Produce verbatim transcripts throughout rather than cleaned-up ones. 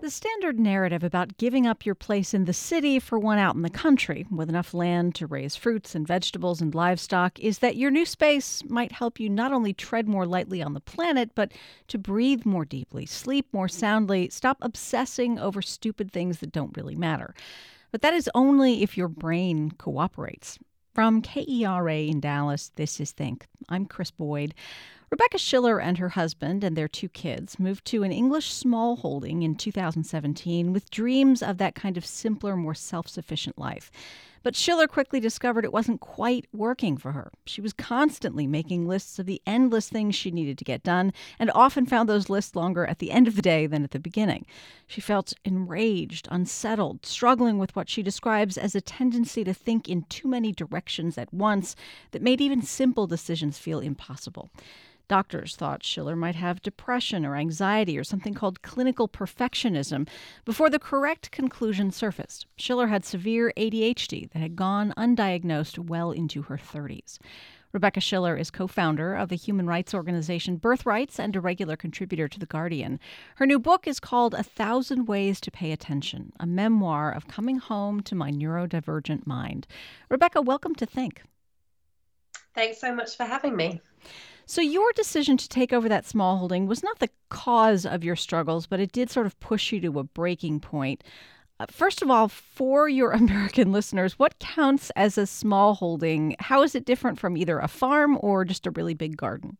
The standard narrative about giving up your place in the city for one out in the country with enough land to raise fruits and vegetables and livestock is that your new space might help you not only tread more lightly on the planet, but to breathe more deeply, sleep more soundly, stop obsessing over stupid things that don't really matter. But that is only if your brain cooperates. From K E R A in Dallas, this is Think. I'm Chris Boyd. Rebecca Schiller and her husband and their two kids moved to an English smallholding in two thousand seventeen with dreams of that kind of simpler, more self-sufficient life. But Schiller quickly discovered it wasn't quite working for her. She was constantly making lists of the endless things she needed to get done and often found those lists longer at the end of the day than at the beginning. She felt enraged, unsettled, struggling with what she describes as a tendency to think in too many directions at once that made even simple decisions feel impossible. Doctors thought Schiller might have depression or anxiety or something called clinical perfectionism before the correct conclusion surfaced. Schiller had severe A D H D that had gone undiagnosed well into her thirties. Rebecca Schiller is co-founder of the human rights organization Birthrights and a regular contributor to The Guardian. Her new book is called A Thousand Ways to Pay Attention, a memoir of coming home to my neurodivergent mind. Rebecca, welcome to Think. Thanks so much for having me. So your decision to take over that smallholding was not the cause of your struggles, but it did sort of push you to a breaking point. Uh, first of all, for your American listeners, what counts as a smallholding? How is it different from either a farm or just a really big garden?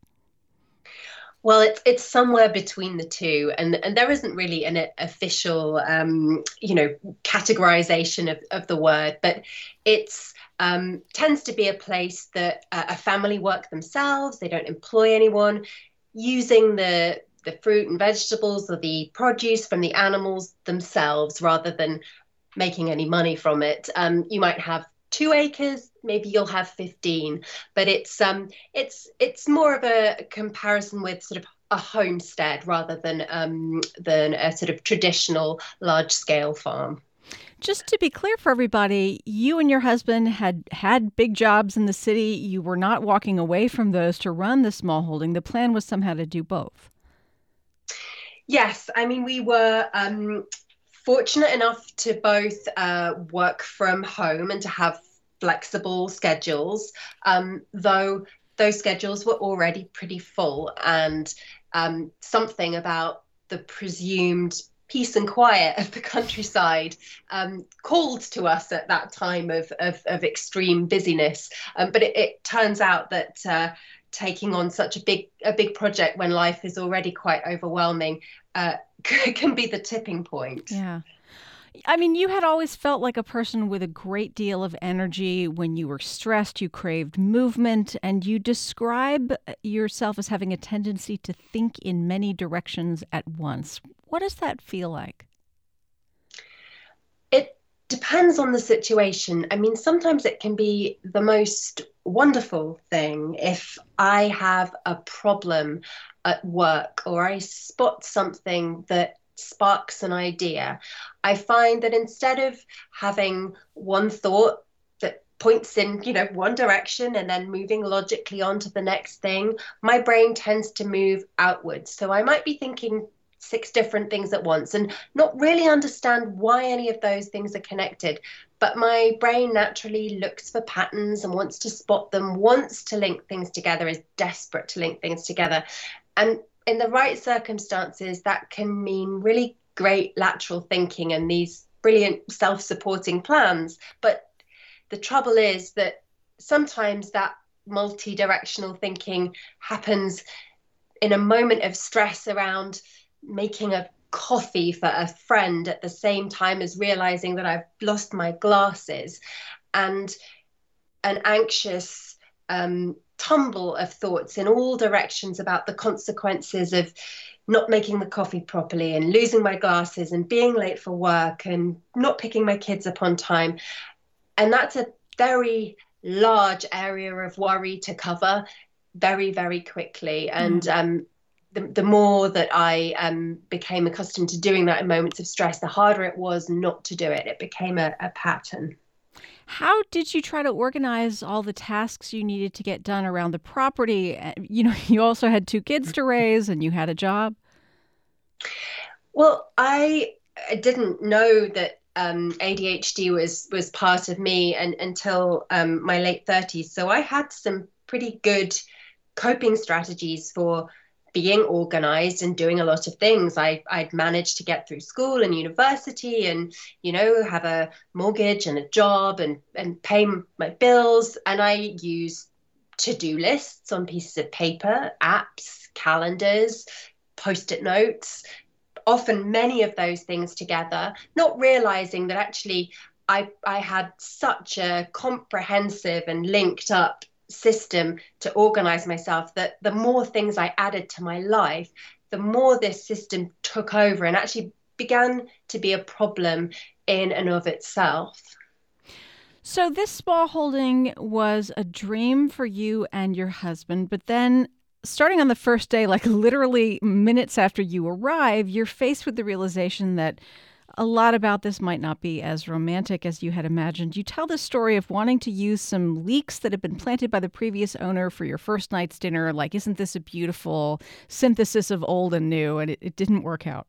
Well, it's it's somewhere between the two, and and there isn't really an official, um, you know, categorization of, of the word, but it's um, tends to be a place that uh, a family work themselves. They don't employ anyone, using the the fruit and vegetables or the produce from the animals themselves, rather than making any money from it. Um, you might have two acres, maybe you'll have fifteen, but it's um it's it's more of a comparison with sort of a homestead rather than um than a sort of traditional large scale farm. Just to be clear for everybody, you and your husband had had big jobs in the city. You were not walking away from those to run the smallholding. The plan was somehow to do both. Yes, I mean, we were um fortunate enough to both uh, work from home and to have flexible schedules, um, though those schedules were already pretty full, and um, something about the presumed peace and quiet of the countryside um, called to us at that time of, of, of extreme busyness. Um, but it, it turns out that uh, taking on such a big a big project when life is already quite overwhelming uh, can be the tipping point. Yeah. I mean, you had always felt like a person with a great deal of energy. When you were stressed, you craved movement, and you describe yourself as having a tendency to think in many directions at once. What does that feel like? It depends on the situation. I mean, sometimes it can be the most wonderful thing if I have a problem at work or I spot something that sparks an idea. I find that instead of having one thought that points in, you know, one direction and then moving logically on to the next thing, my brain tends to move outwards. So I might be thinking six different things at once and not really understand why any of those things are connected. But my brain naturally looks for patterns and wants to spot them, wants to link things together, is desperate to link things together. And in the right circumstances, that can mean really great lateral thinking and these brilliant self-supporting plans. But the trouble is that sometimes that multi-directional thinking happens in a moment of stress around making a coffee for a friend at the same time as realizing that I've lost my glasses, and an anxious um, tumble of thoughts in all directions about the consequences of not making the coffee properly and losing my glasses and being late for work and not picking my kids up on time. And that's a very large area of worry to cover very, very quickly. And mm. um, the, the more that I um, became accustomed to doing that in moments of stress, the harder it was not to do it. It became a, a pattern. How did you try to organize all the tasks you needed to get done around the property? You know, you also had two kids to raise and you had a job. Well, I I didn't know that um, A D H D was was part of me and, until um, my late thirties. So I had some pretty good coping strategies for being organized and doing a lot of things. I, I'd managed to get through school and university and, you know, have a mortgage and a job and, and pay my bills. And I used to-do lists on pieces of paper, apps, calendars, post-it notes, often many of those things together, not realizing that actually I, I had such a comprehensive and linked up system to organize myself that the more things I added to my life, the more this system took over and actually began to be a problem in and of itself. So this spa holding was a dream for you and your husband, but then starting on the first day, like literally minutes after you arrive, you're faced with the realization that a lot about this might not be as romantic as you had imagined. You tell the story of wanting to use some leeks that had been planted by the previous owner for your first night's dinner. Like, isn't this a beautiful synthesis of old and new? And it, it didn't work out.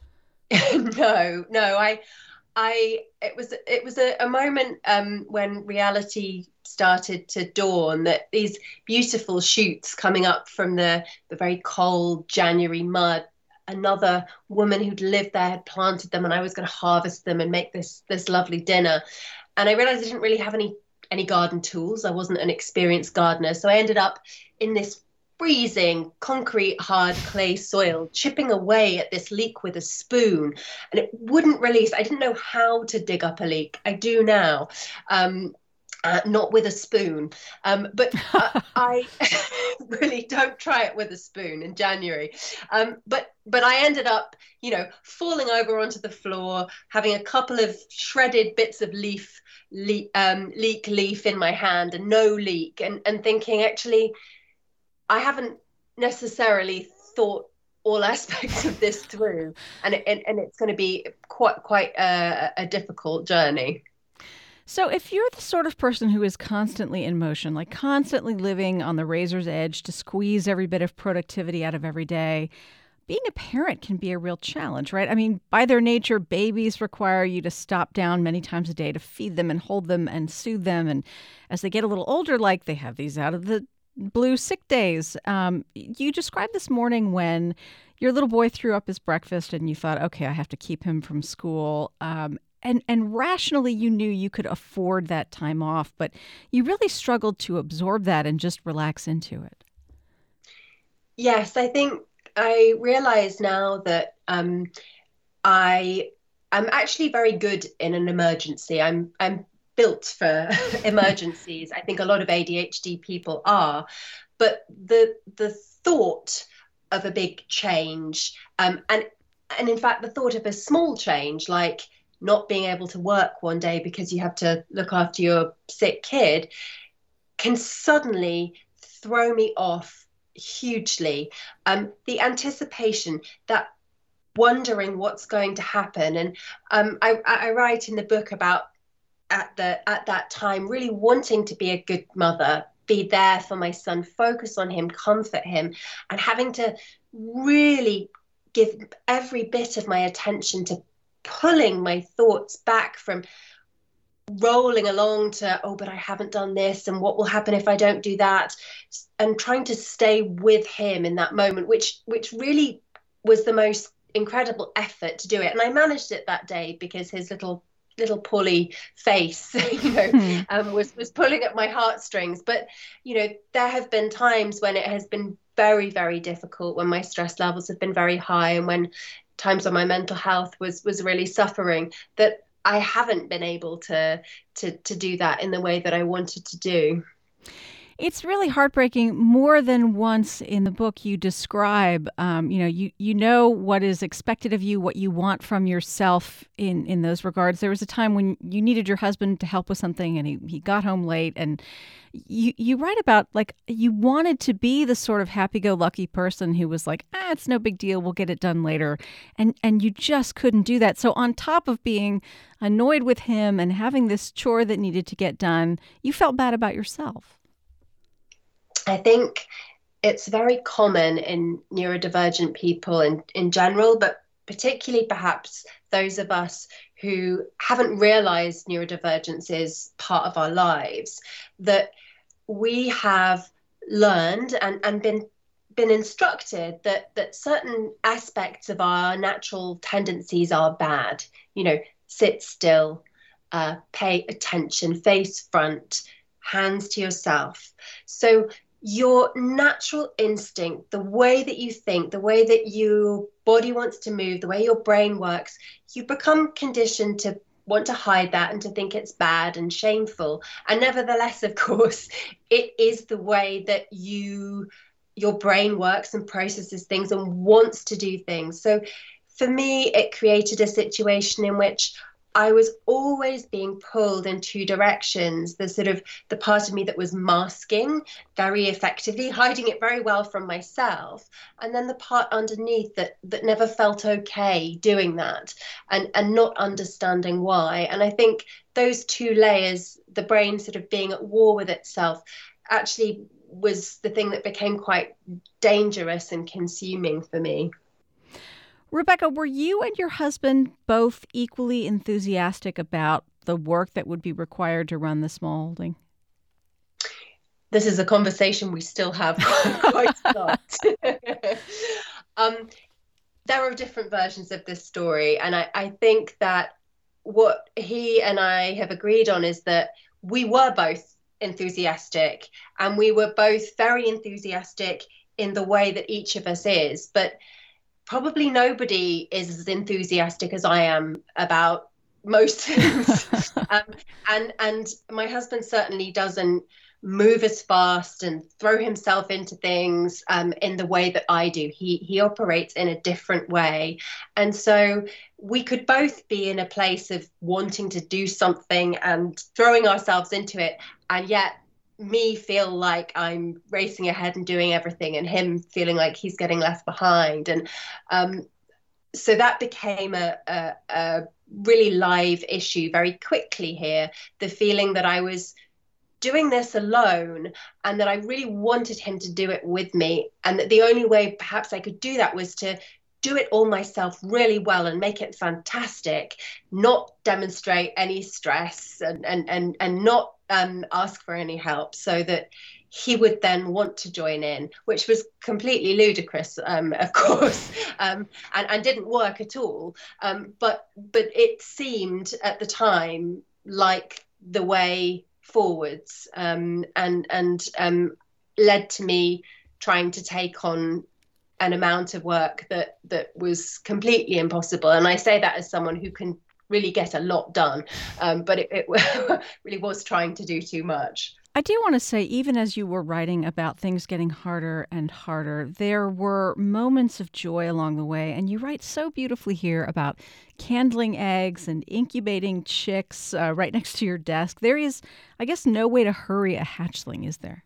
no, no, I, I, it was, it was a, a moment um, when reality started to dawn, that these beautiful shoots coming up from the, the very cold January mud, another woman who'd lived there had planted them, and I was going to harvest them and make this this lovely dinner. And I realized I didn't really have any any garden tools. I wasn't an experienced gardener. So I ended up in this freezing concrete hard clay soil, chipping away at this leek with a spoon, and it wouldn't release. I didn't know how to dig up a leek. I do now. Um, Uh, not with a spoon. Um, but uh, I really don't try it with a spoon in January. Um, but but I ended up, you know, falling over onto the floor, having a couple of shredded bits of leaf, le- um, leek leaf in my hand and no leek, and, and thinking, actually, I haven't necessarily thought all aspects of this through. And, it, and, and it's going to be quite, quite a, a difficult journey. So if you're the sort of person who is constantly in motion, like constantly living on the razor's edge to squeeze every bit of productivity out of every day, being a parent can be a real challenge, right? I mean, by their nature, babies require you to stop down many times a day to feed them and hold them and soothe them. And as they get a little older, like they have these out of the blue sick days. Um, you described this morning when your little boy threw up his breakfast and you thought, okay, I have to keep him from school. Um, And and rationally, you knew you could afford that time off, but you really struggled to absorb that and just relax into it. Yes, I think I realize now that um, I am actually very good in an emergency. I'm I'm built for emergencies. I think a lot of A D H D people are, but the the thought of a big change, um, and and in fact the thought of a small change, like not being able to work one day because you have to look after your sick kid, can suddenly throw me off hugely. Um, the anticipation, that wondering what's going to happen. And um, I, I write in the book about at the at that time really wanting to be a good mother, be there for my son, focus on him, comfort him, and having to really give every bit of my attention to pulling my thoughts back from rolling along to, oh, but I haven't done this, and what will happen if I don't do that, and trying to stay with him in that moment, which which really was the most incredible effort to do it. And I managed it that day because his little little Polly face, you know, hmm. um, was was pulling at my heartstrings. But you know, there have been times when it has been very, very difficult, when my stress levels have been very high, and when times when my mental health was was really suffering, that I haven't been able to to to do that in the way that I wanted to do. It's really heartbreaking. More than once in the book, you describe, um, you know, you, you know what is expected of you, what you want from yourself in, in those regards. There was a time when you needed your husband to help with something and he, he got home late, and you, you write about, like, you wanted to be the sort of happy-go-lucky person who was like, ah, it's no big deal, we'll get it done later. And, and you just couldn't do that. So on top of being annoyed with him and having this chore that needed to get done, you felt bad about yourself. I think it's very common in neurodivergent people in, in general, but particularly perhaps those of us who haven't realized neurodivergence is part of our lives, that we have learned and, and been been instructed that that certain aspects of our natural tendencies are bad. You know, sit still, uh, pay attention, face front, hands to yourself. So your natural instinct, the way that you think, the way that your body wants to move, the way your brain works, you become conditioned to want to hide that and to think it's bad and shameful. And nevertheless, of course, it is the way that you your brain works and processes things and wants to do things. So for me, it created a situation in which I was always being pulled in two directions. The sort of the part of me that was masking very effectively, hiding it very well from myself, and then the part underneath that that never felt okay doing that, and and not understanding why. And I think those two layers, the brain sort of being at war with itself, actually was the thing that became quite dangerous and consuming for me. Rebecca, were you and your husband both equally enthusiastic about the work that would be required to run the small holding? This is a conversation we still have quite a lot. um, there are different versions of this story, and I, I think that what he and I have agreed on is that we were both enthusiastic, and we were both very enthusiastic in the way that each of us is, but probably nobody is as enthusiastic as I am about most things. um, and and my husband certainly doesn't move as fast and throw himself into things um, in the way that I do. He he operates in a different way. And so we could both be in a place of wanting to do something and throwing ourselves into it, and yet me feel like I'm racing ahead and doing everything, and him feeling like he's getting left behind. And um, so that became a, a, a really live issue very quickly here, the feeling that I was doing this alone and that I really wanted him to do it with me, and that the only way perhaps I could do that was to do it all myself really well and make it fantastic, not demonstrate any stress, and and and, and not um, ask for any help, so that he would then want to join in, which was completely ludicrous, um, of course, um, and, and didn't work at all. Um, but but it seemed at the time like the way forwards, um, and and um, led to me trying to take on an amount of work that that was completely impossible. And I say that as someone who can really get a lot done, um, but it, it really was trying to do too much. I do want to say, even as you were writing about things getting harder and harder, there were moments of joy along the way. And you write so beautifully here about candling eggs and incubating chicks uh, right next to your desk. There is, I guess, no way to hurry a hatchling, is there?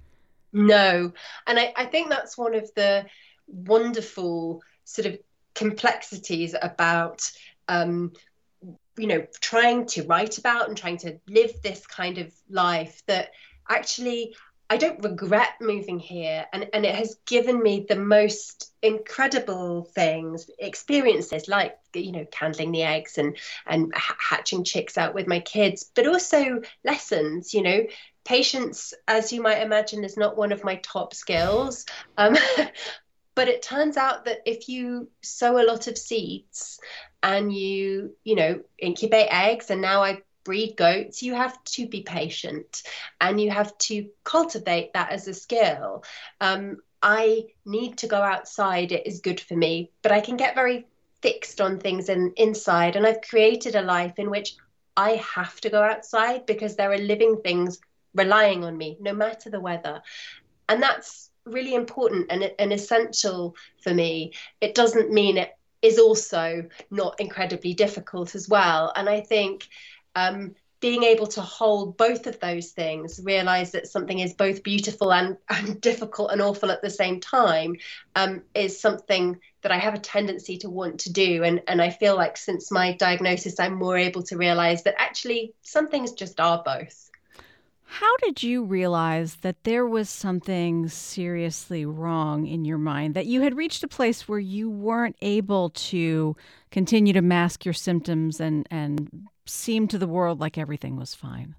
No. And I, I think that's one of the wonderful sort of complexities about um, you know, trying to write about and trying to live this kind of life, that actually I don't regret moving here. And, and it has given me the most incredible things, experiences like, you know, candling the eggs and, and hatching chicks out with my kids, but also lessons. You know, patience, as you might imagine, is not one of my top skills. Um, But it turns out that if you sow a lot of seeds and you, you know, incubate eggs, and now I breed goats, you have to be patient and you have to cultivate that as a skill. Um, I need to go outside. It is good for me, but I can get very fixed on things in, inside. And I've created a life in which I have to go outside because there are living things relying on me, no matter the weather. And that's really important and, and essential for me. It doesn't mean it is also not incredibly difficult as well. And I think um, being able to hold both of those things, realize that something is both beautiful and, and difficult and awful at the same time, um, is something that I have a tendency to want to do. And, and I feel like since my diagnosis, I'm more able to realize that actually some things just are both. How did you realize that there was something seriously wrong in your mind, that you had reached a place where you weren't able to continue to mask your symptoms and, and seem to the world like everything was fine?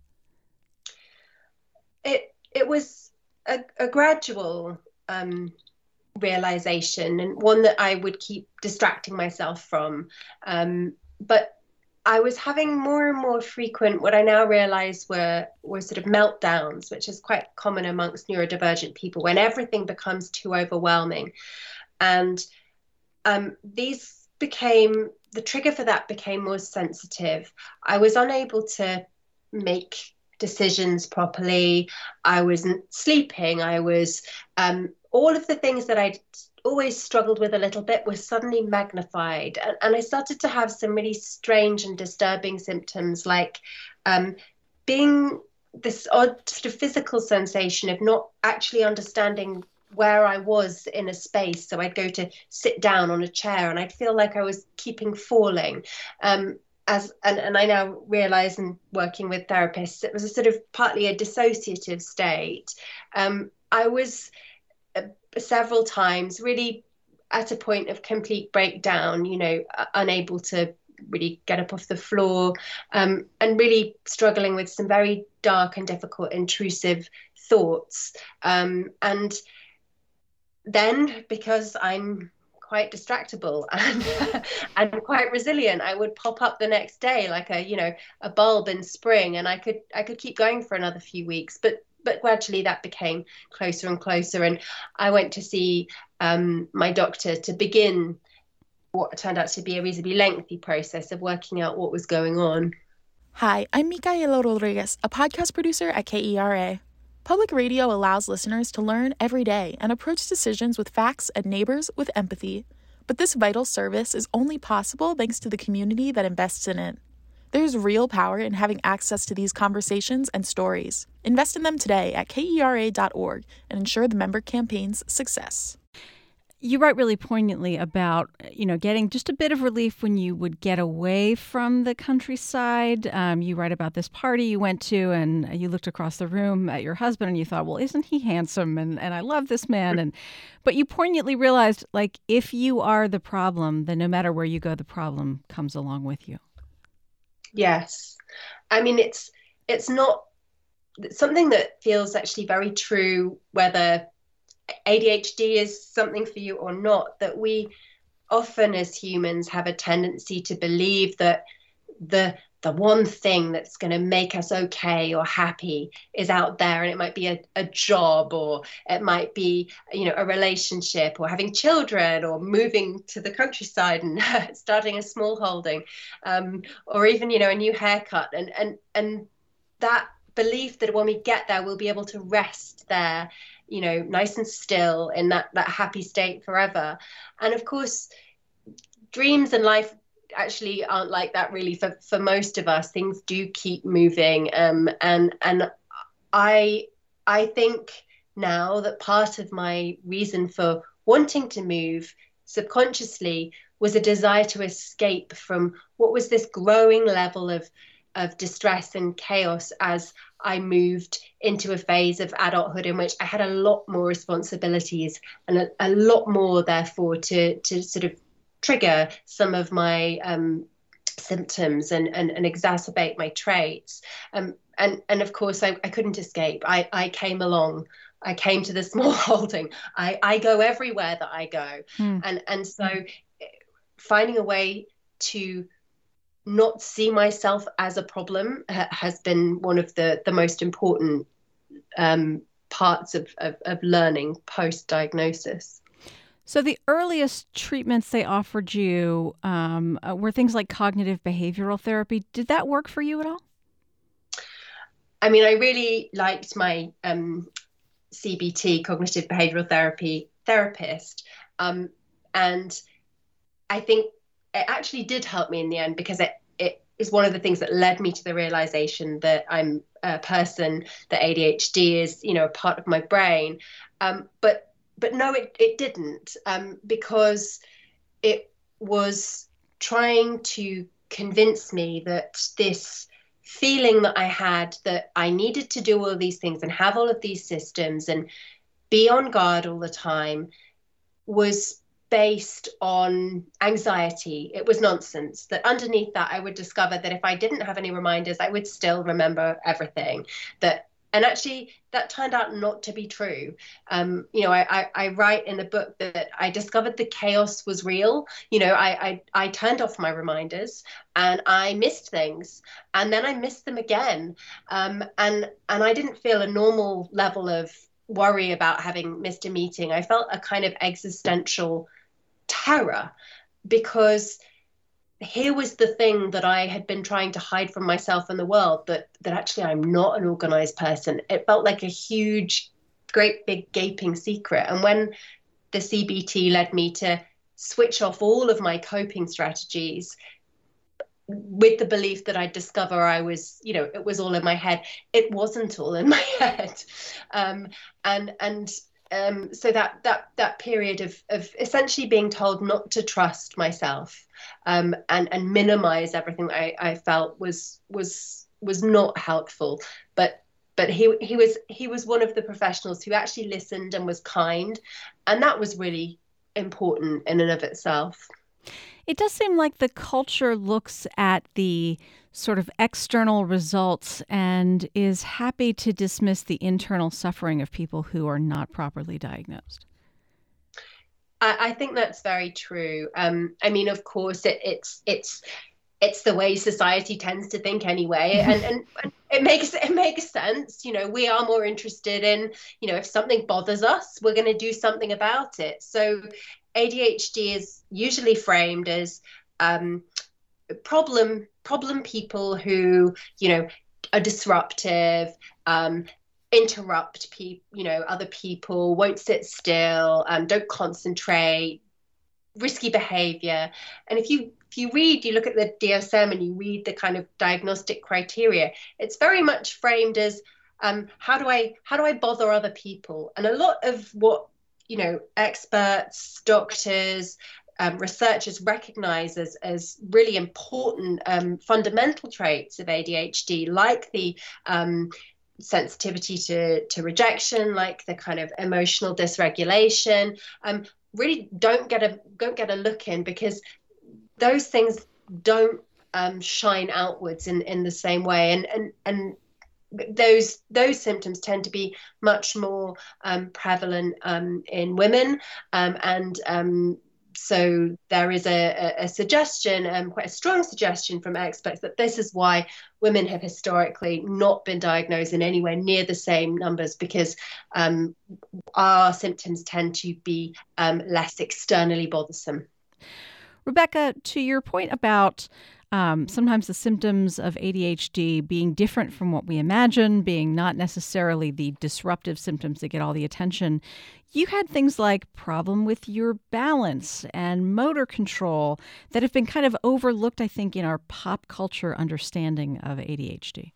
It it was a, a gradual um, realization, and one that I would keep distracting myself from. Um, but I was having more and more frequent, what I now realize were were sort of meltdowns, which is quite common amongst neurodivergent people when everything becomes too overwhelming. And um, these became, the trigger for that became more sensitive. I was unable to make decisions properly. I wasn't sleeping. I was, um, all of the things that I'd always struggled with a little bit were suddenly magnified. And, and I started to have some really strange and disturbing symptoms, like um, being this odd sort of physical sensation of not actually understanding where I was in a space. So I'd go to sit down on a chair and I'd feel like I was keeping falling. Um, as and, and I now realize, in working with therapists, it was a sort of partly a dissociative state. Um, I was uh, several times really at a point of complete breakdown, you know, uh, unable to really get up off the floor, um, and really struggling with some very dark and difficult, intrusive thoughts. Um, and then, because I'm quite distractible and and quite resilient, I would pop up the next day like a, you know, a bulb in spring, and I could I could keep going for another few weeks. But but gradually that became closer and closer, and I went to see um, my doctor to begin what turned out to be a reasonably lengthy process of working out what was going on. Hi, I'm Micaela Rodriguez, a podcast producer at K E R A. Public radio allows listeners to learn every day and approach decisions with facts and neighbors with empathy. But this vital service is only possible thanks to the community that invests in it. There's real power in having access to these conversations and stories. Invest in them today at K E R A dot org and ensure the member campaign's success. You write really poignantly about, you know, getting just a bit of relief when you would get away from the countryside. Um, you write about this party you went to, and you looked across the room at your husband and you thought, well, isn't he handsome? And, and I love this man. And but you poignantly realized, like, if you are the problem, then no matter where you go, the problem comes along with you. Yes. I mean, it's it's not something that feels actually very true, whether A D H D is something for you or not, that we often as humans have a tendency to believe that the the one thing that's going to make us okay or happy is out there, and it might be a, a job, or it might be, you know, a relationship, or having children, or moving to the countryside and starting a small holding, um, or even, you know, a new haircut, and and and that belief that when we get there we'll be able to rest there, you know, nice and still in that that happy state forever. And of course, dreams and life actually aren't like that really for, for most of us. Things do keep moving. Um, and and I I think now that part of my reason for wanting to move subconsciously was a desire to escape from what was this growing level of of distress and chaos as I moved into a phase of adulthood in which I had a lot more responsibilities and a, a lot more, therefore, to to sort of trigger some of my um, symptoms and, and, and exacerbate my traits. Um, and, and of course, I, I couldn't escape. I, I came along. I came to the small holding. I, I go everywhere that I go. Hmm. And, and so finding a way to not see myself as a problem ha- has been one of the, the most important um, parts of, of, of learning post-diagnosis. So the earliest treatments they offered you um, uh, were things like cognitive behavioral therapy. Did that work for you at all? I mean, I really liked my um, C B T, cognitive behavioral therapy therapist. Um, and I think it actually did help me in the end, because it, it is one of the things that led me to the realization that I'm a person, that A D H D is, you know, a part of my brain. Um, but But no, it, it didn't, um, because it was trying to convince me that this feeling that I had that I needed to do all of these things and have all of these systems and be on guard all the time was based on anxiety. It was nonsense. That underneath that, I would discover that if I didn't have any reminders, I would still remember everything. That And actually, that turned out not to be true. Um, you know, I, I, I write in the book that I discovered the chaos was real. You know, I, I, I turned off my reminders and I missed things, and then I missed them again. Um, and and I didn't feel a normal level of worry about having missed a meeting. I felt a kind of existential terror, because here was the thing that I had been trying to hide from myself and the world, that that actually I'm not an organized person. It felt like a huge, great big gaping secret. And when the C B T led me to switch off all of my coping strategies with the belief that I'd discover I was, you know, it was all in my head. It wasn't all in my head. Um, and and Um, so that that that period of of essentially being told not to trust myself um, and and minimize everything that I, I felt was was was not helpful. But but he he was he was one of the professionals who actually listened and was kind, and that was really important in and of itself. It does seem like the culture looks at the sort of external results and is happy to dismiss the internal suffering of people who are not properly diagnosed. I, I think that's very true. Um, I mean, of course, it, it's it's it's the way society tends to think anyway, and, and and it makes it makes sense. You know, we are more interested in, you know, if something bothers us, we're going to do something about it. So A D H D is usually framed as um, problem problem people who, you know, are disruptive, um, interrupt people, you know, other people, won't sit still, um, don't concentrate, risky behavior. And if you if you read, you look at the D S M and you read the kind of diagnostic criteria, it's very much framed as um, how do I how do I bother other people? And a lot of what, you know, experts, doctors, um, researchers recognize as, as really important um, fundamental traits of A D H D, like the um, sensitivity to, to rejection, like the kind of emotional dysregulation, um, really don't get a don't get a look in, because those things don't um, shine outwards in, in the same way. And and and those those symptoms tend to be much more um, prevalent um, in women, um, and um, so there is a, a suggestion, um, quite a strong suggestion from experts, that this is why women have historically not been diagnosed in anywhere near the same numbers, because um, our symptoms tend to be um, less externally bothersome. Rebecca, to your point about Um, sometimes the symptoms of A D H D being different from what we imagine, being not necessarily the disruptive symptoms that get all the attention, you had things like problem with your balance and motor control that have been kind of overlooked, I think, in our pop culture understanding of A D H D.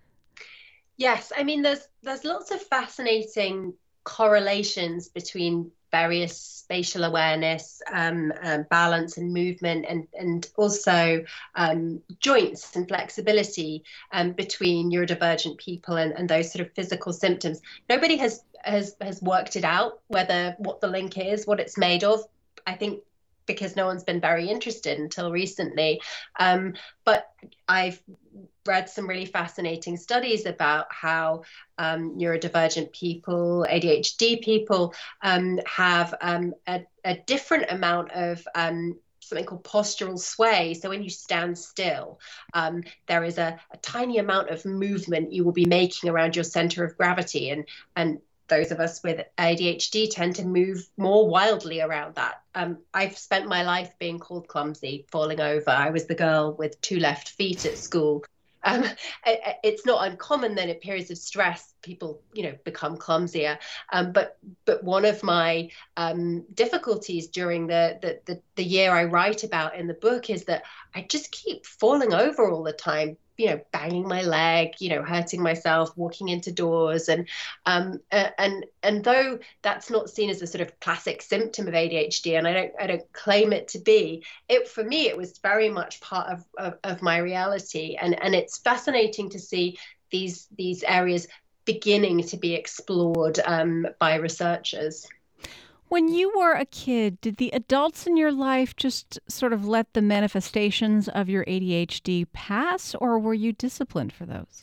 Yes, I mean, there's there's lots of fascinating correlations between various spatial awareness, um, um, balance and movement, and, and also um, joints and flexibility um, between neurodivergent people and, and those sort of physical symptoms. Nobody has, has, has worked it out, whether what the link is, what it's made of. I think because no one's been very interested until recently. Um, but I've read some really fascinating studies about how um, neurodivergent people, A D H D people, um, have um, a, a different amount of um, something called postural sway. So when you stand still, um, there is a, a tiny amount of movement you will be making around your center of gravity. And, and those of us with A D H D tend to move more wildly around that. Um, I've spent my life being called clumsy, falling over. I was the girl with two left feet at school. Um, it, it's not uncommon that in periods of stress, people, you know, become clumsier. Um, but but one of my um, difficulties during the, the the the year I write about in the book is that I just keep falling over all the time, you know, banging my leg, you know, hurting myself, walking into doors. And um, uh, and and though that's not seen as a sort of classic symptom of A D H D, and I don't I don't claim it to be, it for me it was very much part of of, of my reality. And and it's fascinating to see these these areas beginning to be explored um, by researchers. When you were a kid, did the adults in your life just sort of let the manifestations of your A D H D pass, or were you disciplined for those?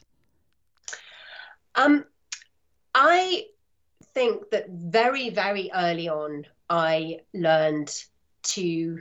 Um, I think that very, very early on, I learned to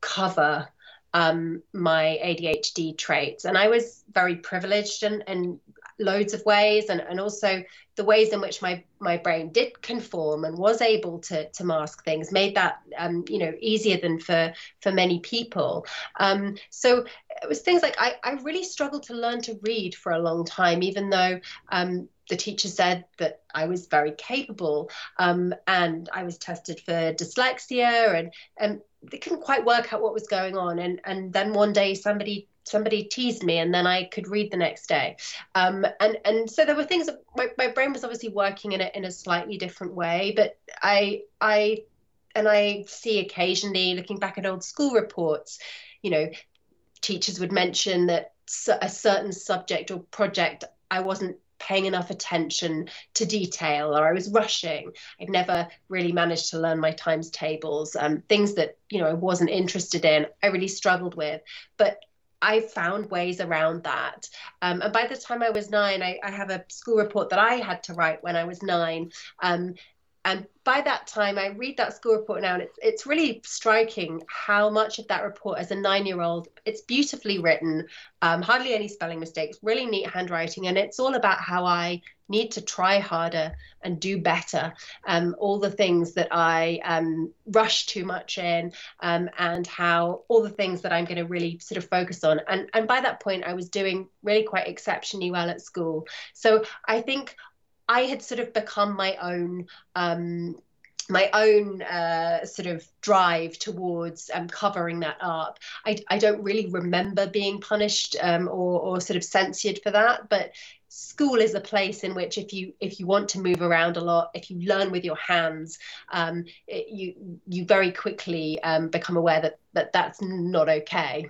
cover um, my A D H D traits. And I was very privileged in, in loads of ways, and, and also the ways in which my, my brain did conform and was able to, to mask things made that, um, you know, easier than for, for many people. Um, so it was things like I, I really struggled to learn to read for a long time, even though um, the teacher said that I was very capable, um, and I was tested for dyslexia, and, and they couldn't quite work out what was going on. And, and then one day somebody somebody teased me, and then I could read the next day. Um, and, and so there were things that my, my brain was obviously working in a, in a slightly different way, but I, I, and I see occasionally looking back at old school reports, you know, teachers would mention that a certain subject or project I wasn't paying enough attention to detail, or I was rushing. I've never really managed to learn my times tables, um, things that, you know, I wasn't interested in, I really struggled with. But I found ways around that. Um, and by the time I was nine, I, I have a school report that I had to write when I was nine. Um, and by that time, I read that school report now, and it's, it's really striking how much of that report as a nine-year-old, it's beautifully written, um, hardly any spelling mistakes, really neat handwriting. And it's all about how I need to try harder and do better. Um, all the things that I um, rush too much in, um, and how all the things that I'm going to really sort of focus on. And, and by that point, I was doing really quite exceptionally well at school. So I think I had sort of become my own um, my own uh, sort of drive towards um, covering that up. I, I don't really remember being punished um, or, or sort of censored for that, but school is a place in which if you if you want to move around a lot, if you learn with your hands, um, it, you you very quickly um, become aware that, that that's not okay.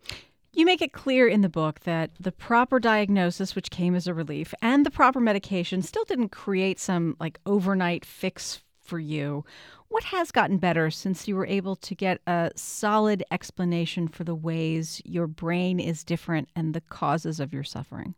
You make it clear in the book that the proper diagnosis, which came as a relief, and the proper medication still didn't create some like overnight fix for you. What has gotten better since you were able to get a solid explanation for the ways your brain is different and the causes of your suffering?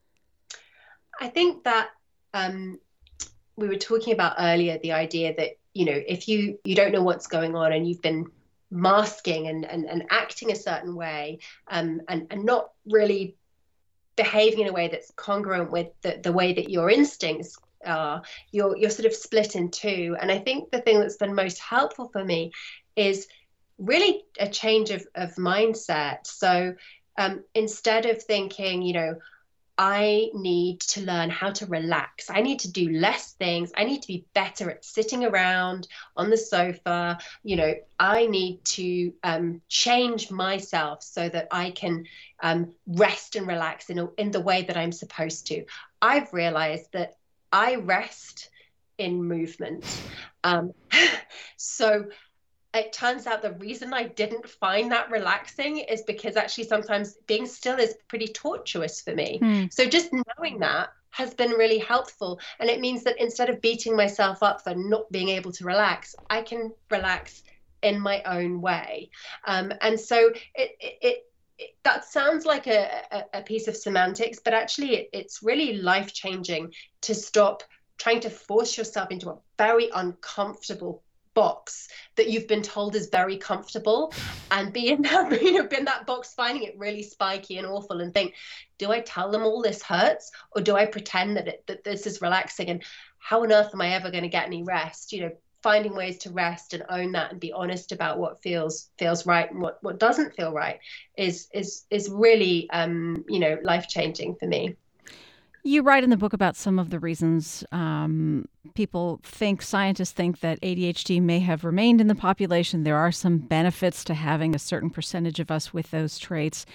I think that um, we were talking about earlier the idea that, you know, if you, you don't know what's going on and you've been masking and, and, and acting a certain way, um, and, and not really behaving in a way that's congruent with the, the way that your instincts are, you're, you're sort of split in two. And I think the thing that's been most helpful for me is really a change of, of mindset. So um, instead of thinking, you know, I need to learn how to relax. I need to do less things. I need to be better at sitting around on the sofa. You know, I need to um, change myself so that I can um, rest and relax in, a, in the way that I'm supposed to. I've realized that I rest in movement. Um, so it turns out the reason I didn't find that relaxing is because actually sometimes being still is pretty tortuous for me. Mm. So just knowing that has been really helpful. And it means that instead of beating myself up for not being able to relax, I can relax in my own way. Um, and so it, it, it, it that sounds like a, a, a piece of semantics, but actually it, it's really life-changing to stop trying to force yourself into a very uncomfortable box that you've been told is very comfortable, and be in that, you know, be in that box, finding it really spiky and awful, and think, do I tell them all this hurts, or do I pretend that it, that this is relaxing? And how on earth am I ever going to get any rest? You know, finding ways to rest and own that and be honest about what feels feels right and what, what doesn't feel right is is is really um, you know, life-changing for me. You write in the book about some of the reasons um, people think, scientists think that A D H D may have remained in the population. There are some benefits to having a certain percentage of us with those traits.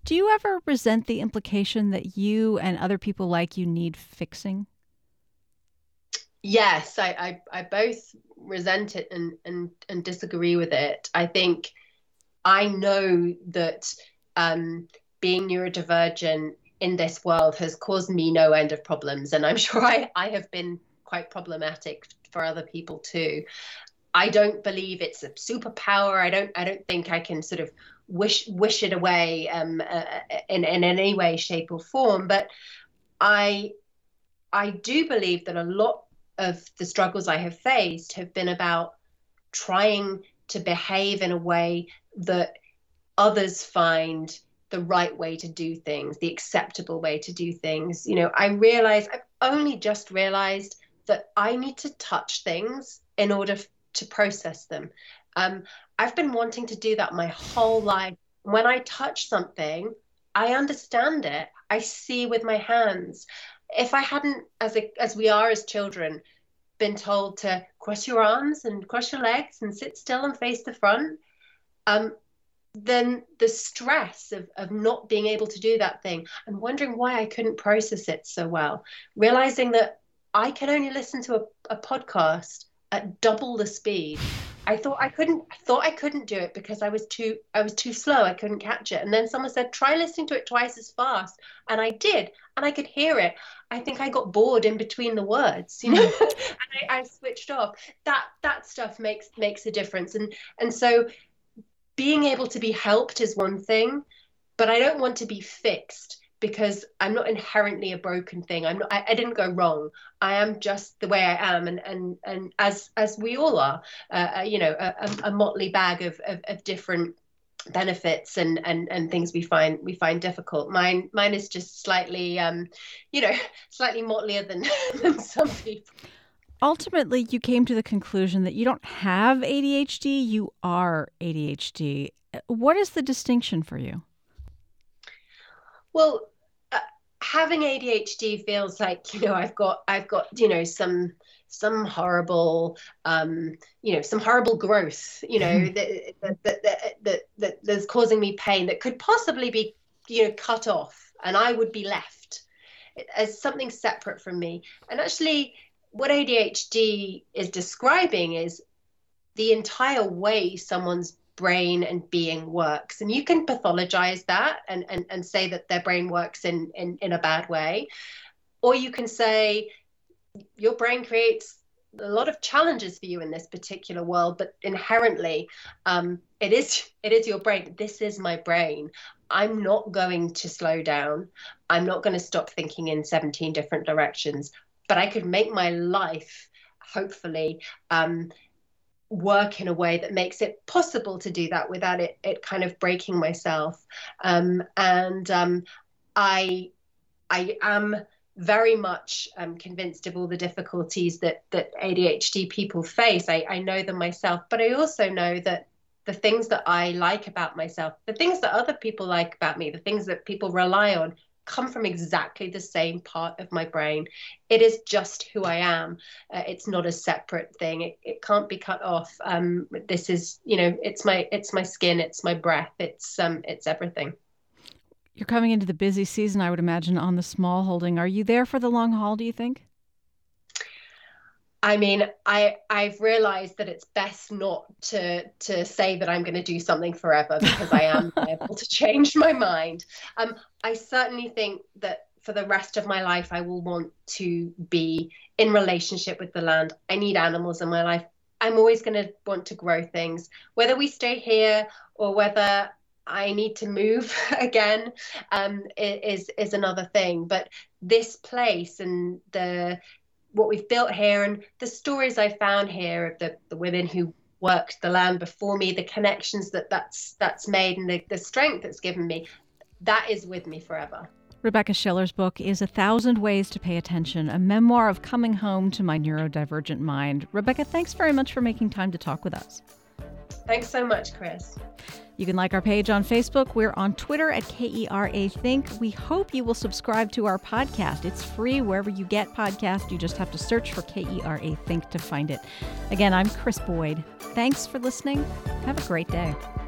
Do you ever resent the implication that you and other people like you need fixing? Yes, I, I, I both resent it and, and, and disagree with it. I think I know that um, being neurodivergent in this world has caused me no end of problems. And I'm sure I, I have been quite problematic for other people too. I don't believe it's a superpower. I don't I don't think I can sort of wish wish it away um, uh, in, in any way, shape or form. But I I do believe that a lot of the struggles I have faced have been about trying to behave in a way that others find the right way to do things, the acceptable way to do things. You know, I realize, I've only just realized that I need to touch things in order f- to process them. Um, I've been wanting to do that my whole life. When I touch something, I understand it. I see with my hands. If I hadn't, as a, as we are as children, been told to cross your arms and cross your legs and sit still and face the front, um, then the stress of, of not being able to do that thing and wondering why I couldn't process it so well, realizing that I can only listen to a, a podcast at double the speed. I thought I couldn't I thought I couldn't do it because I was too I was too slow. I couldn't catch it. And then someone said, try listening to it twice as fast. And I did, and I could hear it. I think I got bored in between the words, you know, and I, I switched off. That that stuff makes makes a difference. And and so being able to be helped is one thing, but I don't want to be fixed, because I'm not inherently a broken thing. I'm not, I, I didn't go wrong. I am just the way I am. And, and, and as, as we all are, uh, you know, a, a motley bag of, of, of different benefits and, and, and things we find, we find difficult. Mine, mine is just slightly, um, you know, slightly motlier than, than some people. Ultimately, you came to the conclusion that you don't have A D H D, you are A D H D. What is the distinction for you? Well, uh, having A D H D feels like, you know, I've got, I've got, you know, some, some horrible, um, you know, some horrible growth, you know, that, that, that, that, that, that that's causing me pain that could possibly be, you know, cut off, and I would be left as something separate from me. And actually, what A D H D is describing is the entire way someone's brain and being works. And you can pathologize that and, and, and say that their brain works in, in, in a bad way. Or you can say your brain creates a lot of challenges for you in this particular world, but inherently um, it is it is your brain. This is my brain. I'm not going to slow down. I'm not going to stop thinking in seventeen different directions, but I could make my life, hopefully, um, work in a way that makes it possible to do that without it, it kind of breaking myself. Um, and um, I, I am very much um, convinced of all the difficulties that, that A D H D people face. I, I know them myself, but I also know that the things that I like about myself, the things that other people like about me, the things that people rely on, come from exactly the same part of my brain. It is just who I am. Uh, it's not a separate thing. It, it can't be cut off. Um, this is, you know, it's my, it's my skin, it's my breath, it's, um, it's everything. You're coming into the busy season, I would imagine, on the small holding. Are you there for the long haul, do you think? I mean, I, I've realized that it's best not to to say that I'm going to do something forever, because I am able to change my mind. Um, I certainly think that for the rest of my life, I will want to be in relationship with the land. I need animals in my life. I'm always going to want to grow things, whether we stay here or whether I need to move again, um, is is another thing. But this place and the what we've built here and the stories I found here of the, the women who worked the land before me, the connections that that's, that's made, and the, the strength it's given me, that is with me forever. Rebecca Schiller's book is A Thousand Ways to Pay Attention, a memoir of coming home to my neurodivergent mind. Rebecca, thanks very much for making time to talk with us. Thanks so much, Chris. You can like our page on Facebook. We're on Twitter at K E R A Think. We hope you will subscribe to our podcast. It's free wherever you get podcasts. You just have to search for K E R A Think to find it. Again, I'm Chris Boyd. Thanks for listening. Have a great day.